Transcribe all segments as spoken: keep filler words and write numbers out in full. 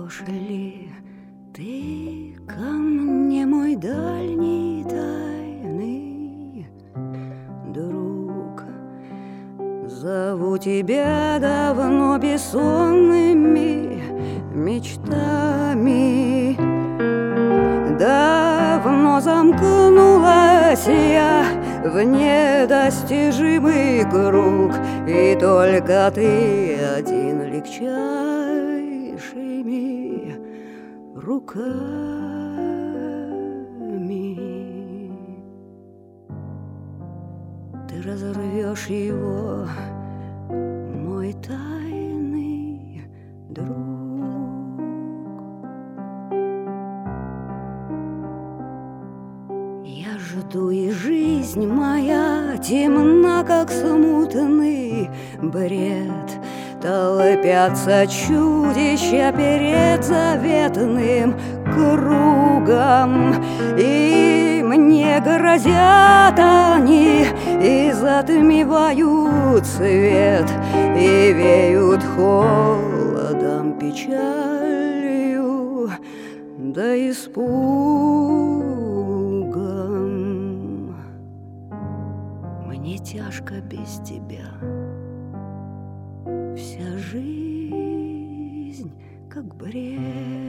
Придешь ли ты ко мне, мой дальний тайный друг? Зову тебя давно бессонными мечтами. Давно замкнулась я в недостижимый круг, и только ты один легчайшими руками. Ты разорвешь его, мой тайный друг. Я жду, и жизнь моя темна, как смутный бред. Толпятся чудища перед заветным кругом, и мне грозят они, и затмевают свет, и веют холодом, печалью да испугом. Мне тяжко без тебя, вся жизнь как бред.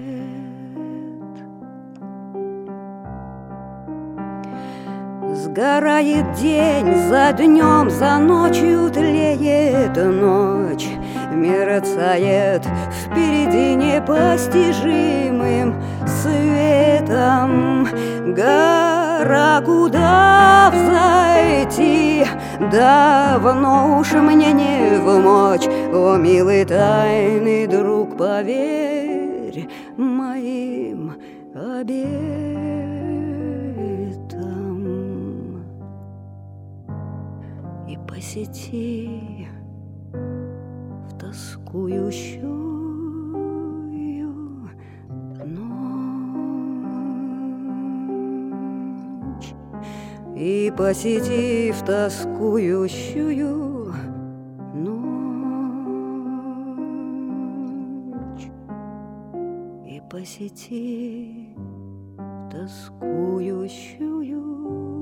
Сгорает день за днем, за ночью тлеет ночь, мерцает впереди непостижимым светом. Гора, куда взойти, давно уж мне не вмочь. О, милый тайный друг, поверь моим обетам и посети в тоскующую ночь, и посети в тоскующую ночь, и посети в тоскующую